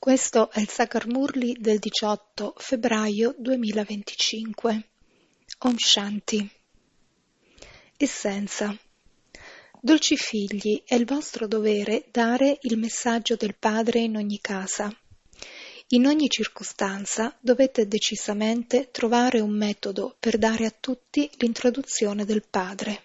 Questo è il Sakar Murli del 18 febbraio 2025. Om Shanti. Essenza. Dolci figli, è il vostro dovere dare il messaggio del Padre in ogni casa. In ogni circostanza dovete decisamente trovare un metodo per dare a tutti l'introduzione del Padre.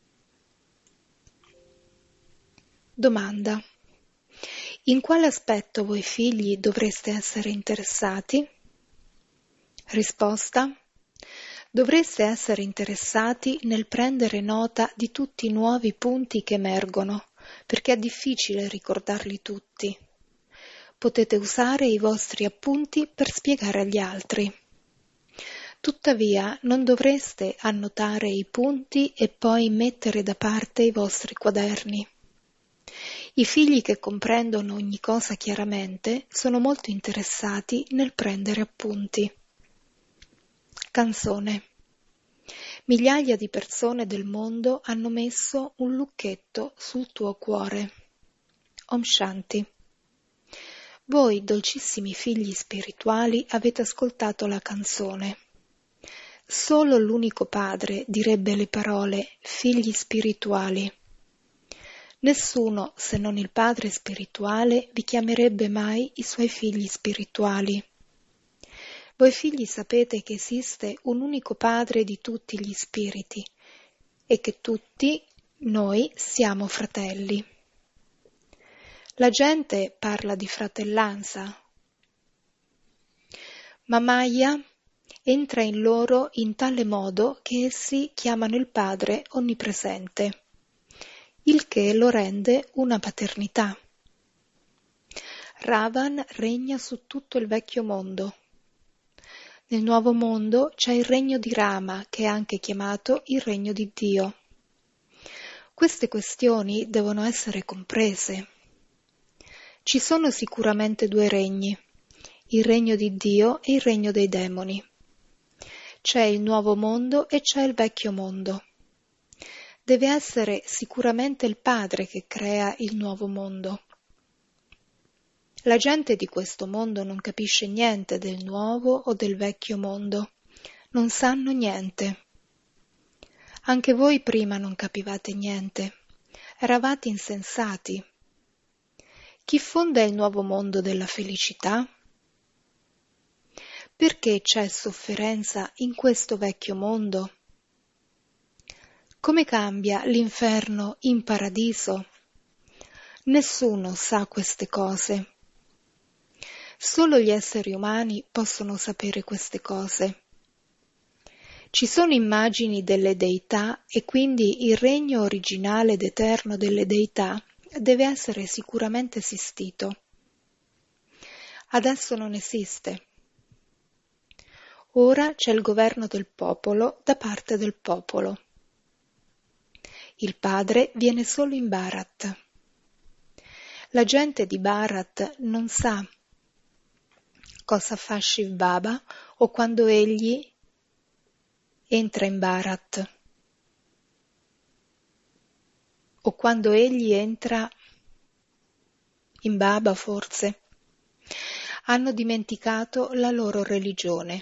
Domanda. In quale aspetto voi figli dovreste essere interessati? Risposta. Dovreste essere interessati nel prendere nota di tutti i nuovi punti che emergono, perché è difficile ricordarli tutti. Potete usare i vostri appunti per spiegare agli altri. Tuttavia, non dovreste annotare i punti e poi mettere da parte i vostri quaderni. I figli che comprendono ogni cosa chiaramente sono molto interessati nel prendere appunti. Canzone. Migliaia di persone del mondo hanno messo un lucchetto sul tuo cuore. Om Shanti. Voi, dolcissimi figli spirituali, avete ascoltato la canzone. Solo l'unico padre direbbe le parole figli spirituali. Nessuno, se non il padre spirituale, vi chiamerebbe mai i suoi figli spirituali. Voi figli sapete che esiste un unico padre di tutti gli spiriti e che tutti noi siamo fratelli. La gente parla di fratellanza, ma Maya entra in loro in tale modo che essi chiamano il Padre onnipresente, il che lo rende una paternità. Ravan regna su tutto il vecchio mondo. Nel nuovo mondo c'è il regno di Rama, che è anche chiamato il regno di Dio. Queste questioni devono essere comprese. Ci sono sicuramente due regni, il regno di Dio e il regno dei demoni. C'è il nuovo mondo e c'è il vecchio mondo. Deve essere sicuramente il Padre che crea il nuovo mondo. La gente di questo mondo non capisce niente del nuovo o del vecchio mondo. Non sanno niente. Anche voi prima non capivate niente. Eravate insensati. Chi fonda il nuovo mondo della felicità? Perché c'è sofferenza in questo vecchio mondo? Come cambia l'inferno in paradiso? Nessuno sa queste cose. Solo gli esseri umani possono sapere queste cose. Ci sono immagini delle deità e quindi il regno originale ed eterno delle deità deve essere sicuramente esistito. Adesso non esiste. Ora c'è il governo del popolo da parte del popolo. Il padre viene solo in Bharat. La gente di Bharat non sa cosa fa Shiv Baba o quando egli entra in Bharat o quando egli entra in Baba forse. Hanno dimenticato la loro religione.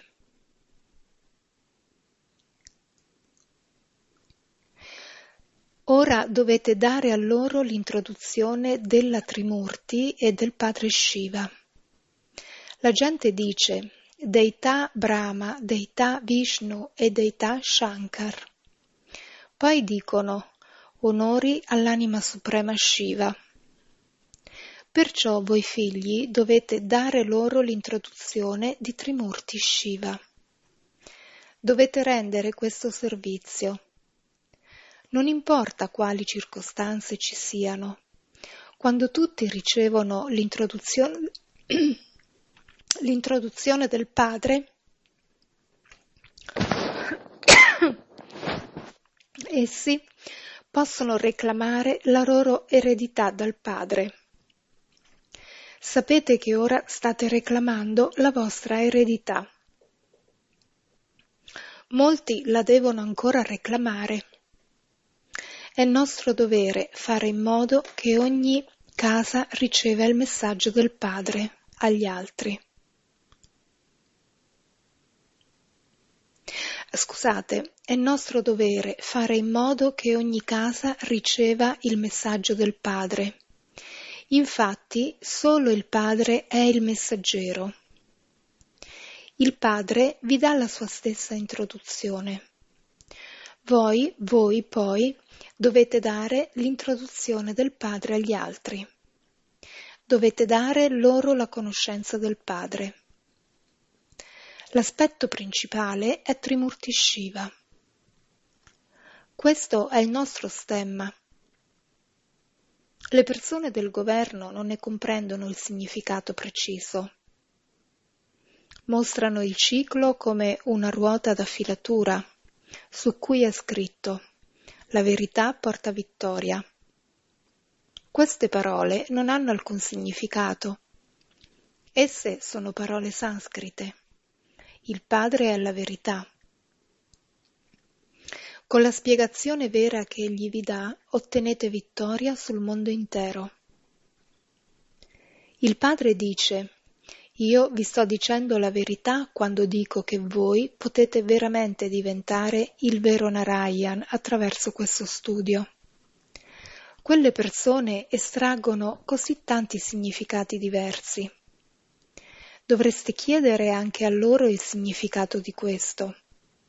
Ora dovete dare a loro l'introduzione della Trimurti e del padre Shiva. La gente dice Deità Brahma, Deità Vishnu e Deità Shankar. Poi dicono onori all'anima suprema Shiva. Perciò voi figli dovete dare loro l'introduzione di Trimurti Shiva. Dovete rendere questo servizio. Non importa quali circostanze ci siano. Quando tutti ricevono l'introduzione del Padre, essi possono reclamare la loro eredità dal Padre. Sapete che ora state reclamando la vostra eredità. Molti la devono ancora reclamare. È nostro dovere fare in modo che ogni casa riceva il messaggio del Padre, agli altri. Scusate, è nostro dovere fare in modo che ogni casa riceva il messaggio del Padre. Infatti, solo il Padre è il messaggero. Il Padre vi dà la sua stessa introduzione. Voi poi, dovete dare l'introduzione del Padre agli altri. Dovete dare loro la conoscenza del Padre. L'aspetto principale è Trimurti Shiva. Questo è il nostro stemma. Le persone del governo non ne comprendono il significato preciso. Mostrano il ciclo come una ruota da filatura, su cui è scritto: la verità porta vittoria. Queste parole non hanno alcun significato. Esse sono parole sanscrite. Il Padre è la verità. Con la spiegazione vera che Egli vi dà, ottenete vittoria sul mondo intero. Il Padre dice: io vi sto dicendo la verità quando dico che voi potete veramente diventare il vero Narayan attraverso questo studio. Quelle persone estraggono così tanti significati diversi. Dovreste chiedere anche a loro il significato di questo.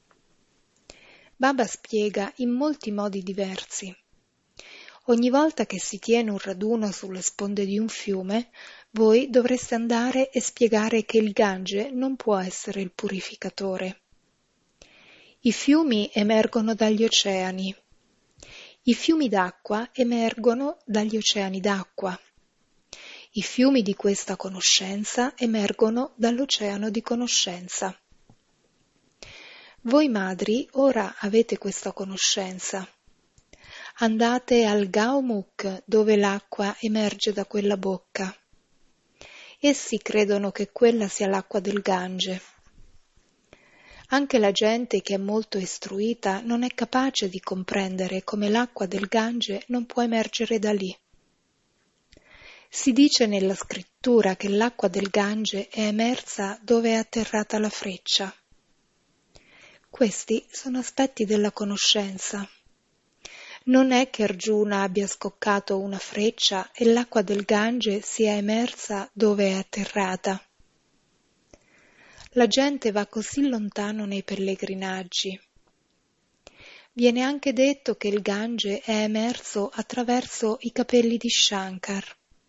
Baba spiega in molti modi diversi. Ogni volta che si tiene un raduno sulle sponde di un fiume, voi dovreste andare e spiegare che il Gange non può essere il purificatore. I fiumi emergono dagli oceani. I fiumi d'acqua emergono dagli oceani d'acqua. I fiumi di questa conoscenza emergono dall'oceano di conoscenza. Voi madri ora avete questa conoscenza. Andate al Gaumukh dove l'acqua emerge da quella bocca. Essi credono che quella sia l'acqua del Gange. Anche la gente che è molto istruita non è capace di comprendere come l'acqua del Gange non può emergere da lì. Si dice nella scrittura che l'acqua del Gange è emersa dove è atterrata la freccia. Questi sono aspetti della conoscenza. Non è che Arjuna abbia scoccato una freccia e l'acqua del Gange sia emersa dove è atterrata. La gente va così lontano nei pellegrinaggi. Viene anche detto che il Gange è emerso attraverso i capelli di Shankar.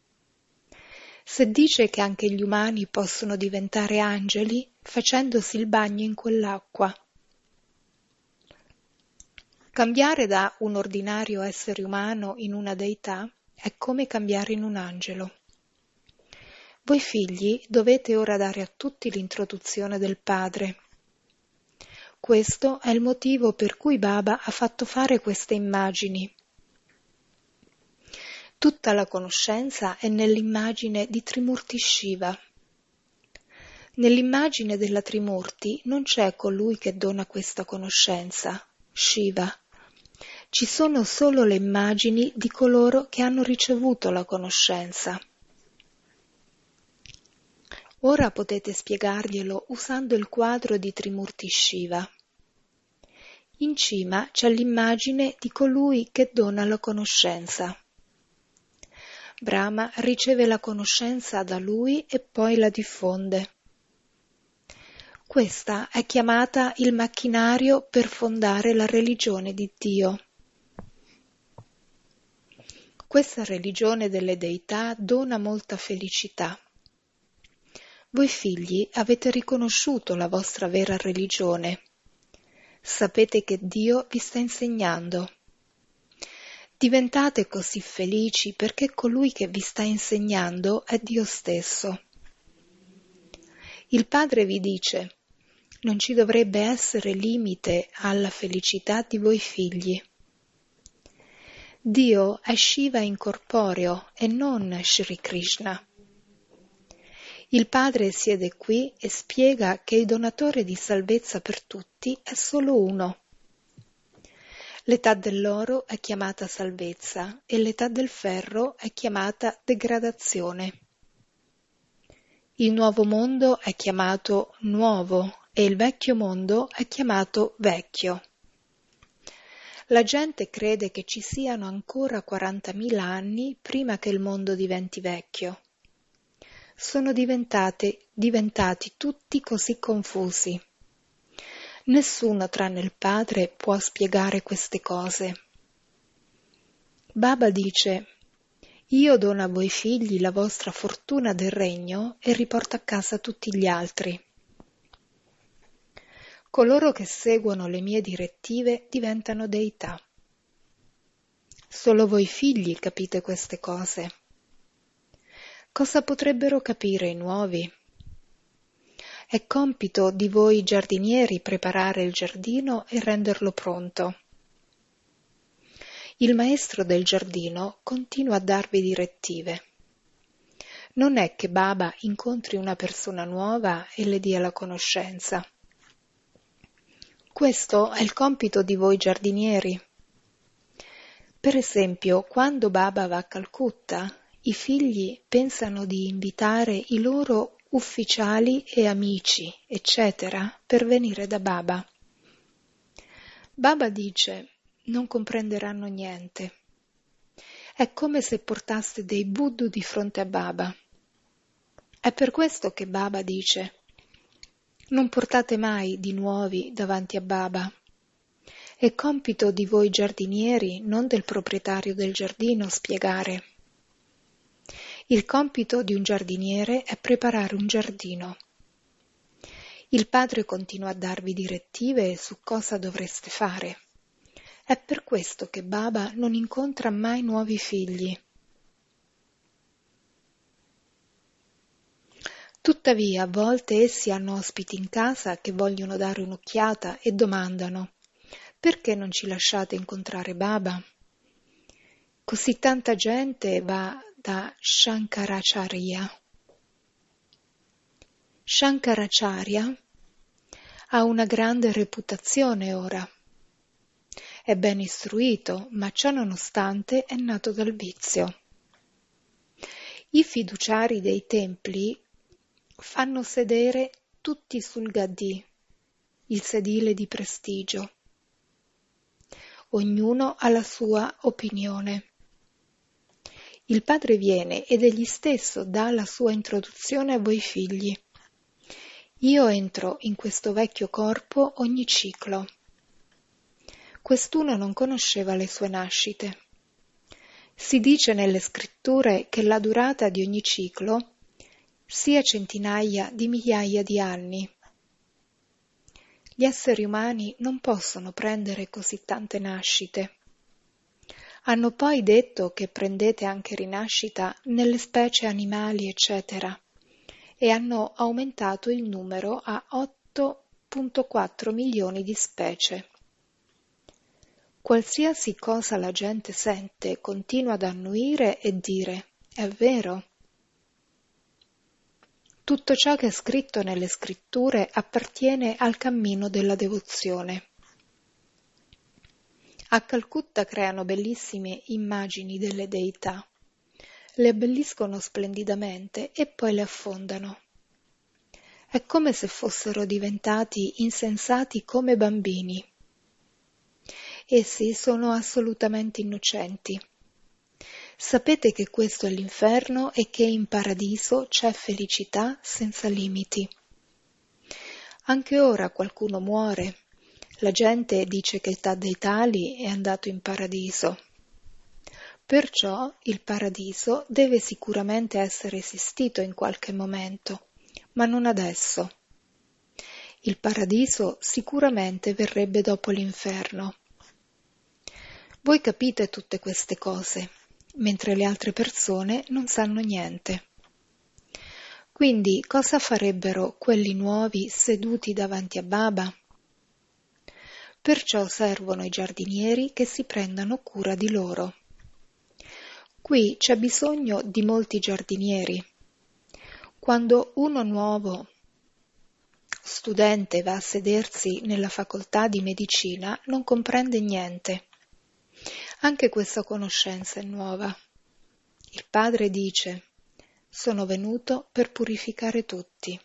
Se dice che anche gli umani possono diventare angeli facendosi il bagno in quell'acqua. Cambiare da un ordinario essere umano in una deità è come cambiare in un angelo. Voi figli dovete ora dare a tutti l'introduzione del Padre. Questo è il motivo per cui Baba ha fatto fare queste immagini. Tutta la conoscenza è nell'immagine di Trimurti Shiva. Nell'immagine della Trimurti non c'è colui che dona questa conoscenza, Shiva. Ci sono solo le immagini di coloro che hanno ricevuto la conoscenza. Ora potete spiegarglielo usando il quadro di Trimurti Shiva. In cima c'è l'immagine di colui che dona la conoscenza. Brahma riceve la conoscenza da lui e poi la diffonde. Questa è chiamata il macchinario per fondare la religione di Dio. Questa religione delle deità dona molta felicità. Voi figli avete riconosciuto la vostra vera religione. Sapete che Dio vi sta insegnando. Diventate così felici perché colui che vi sta insegnando è Dio stesso. Il Padre vi dice: non ci dovrebbe essere limite alla felicità di voi figli. Dio è Shiva incorporeo e non Shri Krishna. Il Padre siede qui e spiega che il donatore di salvezza per tutti è solo uno. L'età dell'oro è chiamata salvezza e l'età del ferro è chiamata degradazione. Il nuovo mondo è chiamato nuovo e il vecchio mondo è chiamato vecchio. La gente crede che ci siano ancora 40.000 anni prima che il mondo diventi vecchio. Sono diventati tutti così confusi. Nessuno tranne il padre può spiegare queste cose. Baba dice: io dono a voi figli la vostra fortuna del regno e riporto a casa tutti gli altri. Coloro che seguono le mie direttive diventano deità. Solo voi figli capite queste cose. Cosa potrebbero capire i nuovi? È compito di voi giardinieri preparare il giardino e renderlo pronto. Il maestro del giardino continua a darvi direttive. Non è che Baba incontri una persona nuova e le dia la conoscenza. Questo è il compito di voi giardinieri. Per esempio, quando Baba va a Calcutta, i figli pensano di invitare i loro ufficiali e amici, eccetera, per venire da Baba. Baba dice: non comprenderanno niente. È come se portaste dei Buddha di fronte a Baba. È per questo che Baba dice: non portate mai di nuovi davanti a Baba. È compito di voi giardinieri, non del proprietario del giardino, spiegare. Il compito di un giardiniere è preparare un giardino. Il padre continua a darvi direttive su cosa dovreste fare. È per questo che Baba non incontra mai nuovi figli. Tuttavia, a volte essi hanno ospiti in casa che vogliono dare un'occhiata e domandano: perché non ci lasciate incontrare Baba? Così tanta gente va da Shankaracharya. Shankaracharya ha una grande reputazione ora. È ben istruito, ma ciò nonostante è nato dal vizio. I fiduciari dei templi fanno sedere tutti sul Gaddi, il sedile di prestigio. Ognuno ha la sua opinione. Il padre viene ed egli stesso dà la sua introduzione a voi figli. Io entro in questo vecchio corpo ogni ciclo. Quest'uno non conosceva le sue nascite. Si dice nelle scritture che la durata di ogni ciclo sia centinaia di migliaia di anni. Gli esseri umani non possono prendere così tante nascite. Hanno poi detto che prendete anche rinascita nelle specie animali, eccetera, e hanno aumentato il numero a 8,4 milioni di specie. Qualsiasi cosa la gente sente continua ad annuire e dire: è vero. Tutto ciò che è scritto nelle scritture appartiene al cammino della devozione. A Calcutta creano bellissime immagini delle deità, le abbelliscono splendidamente e poi le affondano. È come se fossero diventati insensati come bambini. Essi sono assolutamente innocenti. Sapete che questo è l'inferno e che in paradiso c'è felicità senza limiti. Anche ora qualcuno muore. La gente dice che dei tali è andato in paradiso. Perciò il paradiso deve sicuramente essere esistito in qualche momento, ma non adesso. Il paradiso sicuramente verrebbe dopo l'inferno. Voi capite tutte queste cose, mentre le altre persone non sanno niente. Quindi cosa farebbero quelli nuovi seduti davanti a Baba? Perciò servono i giardinieri che si prendano cura di loro. Qui c'è bisogno di molti giardinieri. Quando uno nuovo studente va a sedersi nella facoltà di medicina non comprende niente. Anche questa conoscenza è nuova. Il padre dice: sono venuto per purificare tutti.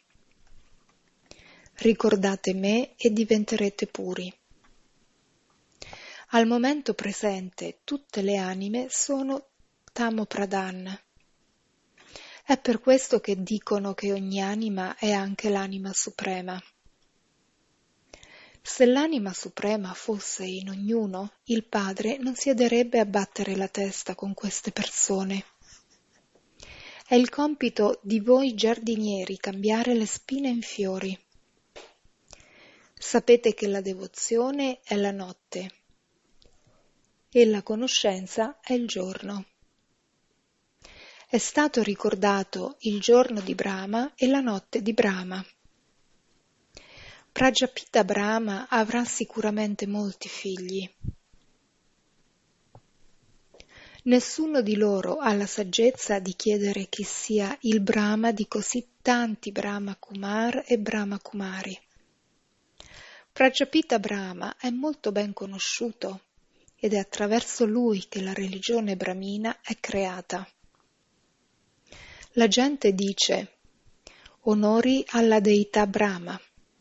Ricordate me e diventerete puri. Al momento presente tutte le anime sono Tamo Pradhan. È per questo che dicono che ogni anima è anche l'anima suprema. Se l'anima suprema fosse in ognuno, il Padre non siederebbe a battere la testa con queste persone. È il compito di voi giardinieri cambiare le spine in fiori. Sapete che la devozione è la notte e la conoscenza è il giorno. È stato ricordato il giorno di Brahma e la notte di Brahma. Prajapita Brahma avrà sicuramente molti figli. Nessuno di loro ha la saggezza di chiedere chi sia il Brahma di così tanti Brahma Kumar e Brahma Kumari. Prajapita Brahma è molto ben conosciuto ed è attraverso lui che la religione brahmina è creata. La gente dice: onori alla deità Brahma.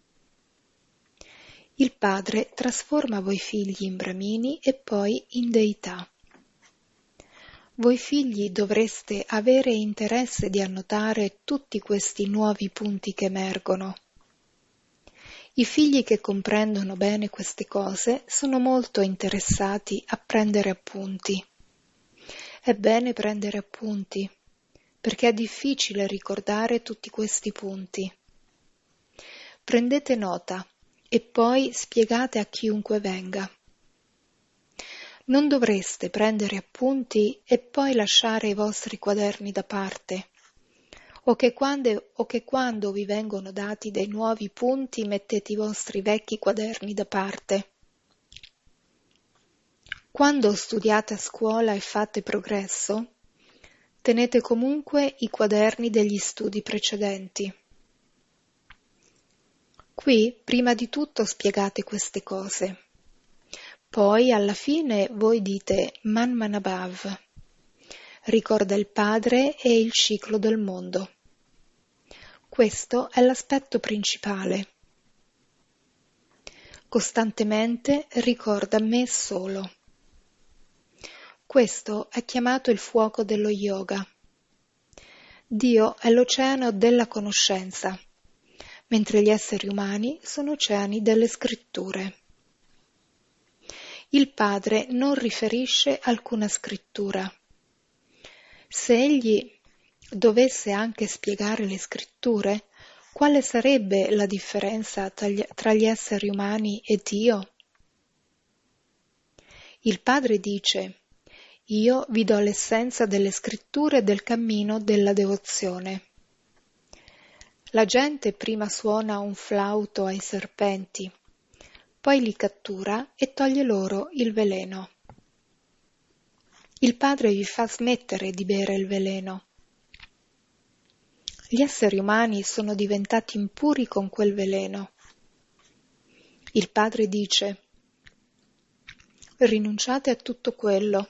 Il padre trasforma voi figli in brahmini e poi in deità. Voi figli dovreste avere interesse di annotare tutti questi nuovi punti che emergono. I figli che comprendono bene queste cose sono molto interessati a prendere appunti. È bene prendere appunti, perché è difficile ricordare tutti questi punti. Prendete nota e poi spiegate a chiunque venga. Non dovreste prendere appunti e poi lasciare i vostri quaderni da parte, o che quando vi vengono dati dei nuovi punti mettete i vostri vecchi quaderni da parte. Quando studiate a scuola e fate progresso, tenete comunque i quaderni degli studi precedenti. Qui, prima di tutto, spiegate queste cose. Poi, alla fine, voi dite Man Manabhav, ricorda il Padre e il ciclo del mondo. Questo è l'aspetto principale. Costantemente ricorda me solo. Questo è chiamato il fuoco dello yoga. Dio è l'oceano della conoscenza, mentre gli esseri umani sono oceani delle scritture. Il Padre non riferisce alcuna scrittura. Se egli dovesse anche spiegare le scritture, quale sarebbe la differenza tra gli esseri umani e Dio? Il Padre dice: io vi do l'essenza delle scritture e del cammino della devozione. La gente prima suona un flauto ai serpenti, poi li cattura e toglie loro il veleno. Il Padre vi fa smettere di bere il veleno. Gli esseri umani sono diventati impuri con quel veleno. Il Padre dice: rinunciate a tutto quello.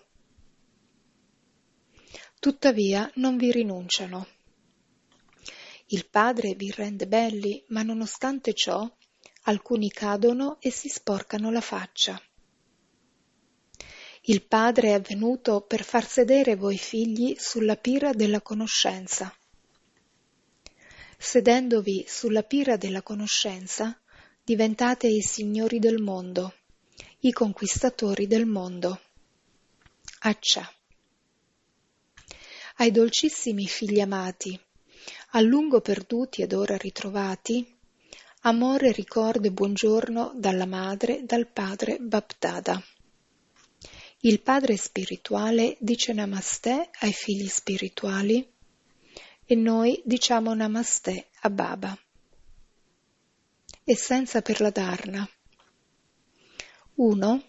Tuttavia non vi rinunciano. Il Padre vi rende belli, ma nonostante ciò, alcuni cadono e si sporcano la faccia. Il Padre è venuto per far sedere voi figli sulla pira della conoscenza. Sedendovi sulla pira della conoscenza, diventate i signori del mondo, i conquistatori del mondo. Accia. Ai dolcissimi figli amati, a lungo perduti ed ora ritrovati, amore, ricordo e buongiorno dalla madre, dal padre Bapdada. Il padre spirituale dice Namaste ai figli spirituali e noi diciamo Namaste a Baba. Essenza per la Dharna. 1.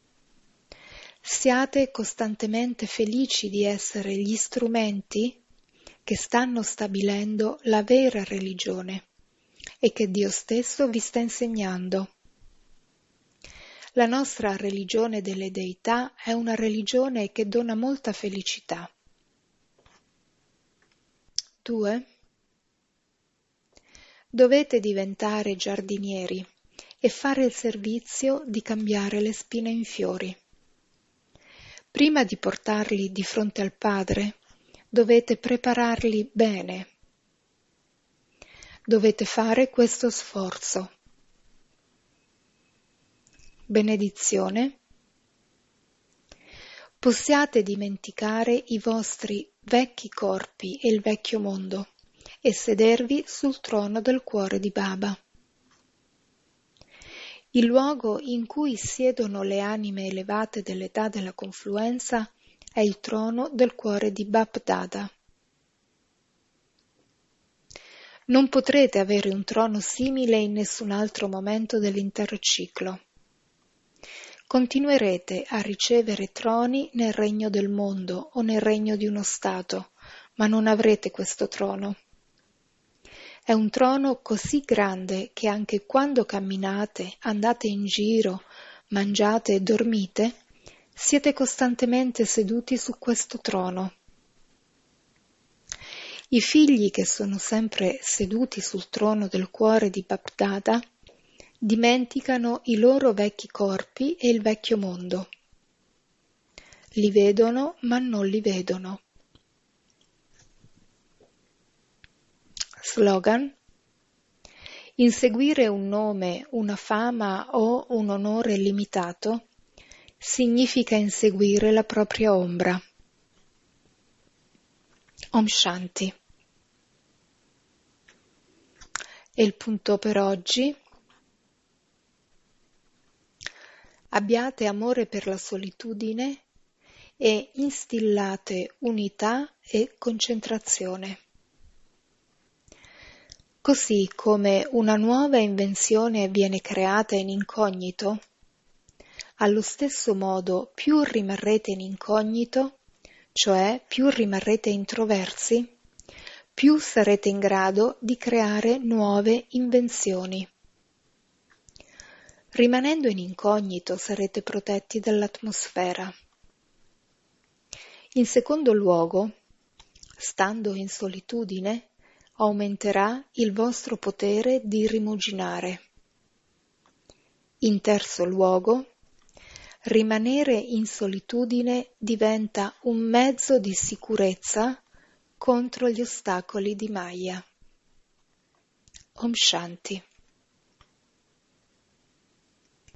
Siate costantemente felici di essere gli strumenti che stanno stabilendo la vera religione e che Dio stesso vi sta insegnando. La nostra religione delle deità è una religione che dona molta felicità. 2. Dovete diventare giardinieri e fare il servizio di cambiare le spine in fiori. Prima di portarli di fronte al Padre, dovete prepararli bene. Dovete fare questo sforzo. Benedizione. Possiate dimenticare i vostri vecchi corpi e il vecchio mondo e sedervi sul trono del cuore di Baba. Il luogo in cui siedono le anime elevate dell'età della confluenza è il trono del cuore di Bap-Dada. Non potrete avere un trono simile in nessun altro momento dell'intero ciclo. Continuerete a ricevere troni nel regno del mondo o nel regno di uno stato, ma non avrete questo trono. È un trono così grande che anche quando camminate, andate in giro, mangiate e dormite, siete costantemente seduti su questo trono. I figli che sono sempre seduti sul trono del cuore di Bap-Dada dimenticano i loro vecchi corpi e il vecchio mondo. Li vedono ma non li vedono. Slogan: inseguire un nome, una fama o un onore limitato significa inseguire la propria ombra. Om Shanti. E il punto per oggi: abbiate amore per la solitudine e instillate unità e concentrazione. Così come una nuova invenzione viene creata in incognito, allo stesso modo più rimarrete in incognito, cioè più rimarrete introversi, più sarete in grado di creare nuove invenzioni. Rimanendo in incognito sarete protetti dall'atmosfera. In secondo luogo, stando in solitudine, aumenterà il vostro potere di rimuginare. In terzo luogo, rimanere in solitudine diventa un mezzo di sicurezza contro gli ostacoli di Maya. Om Shanti.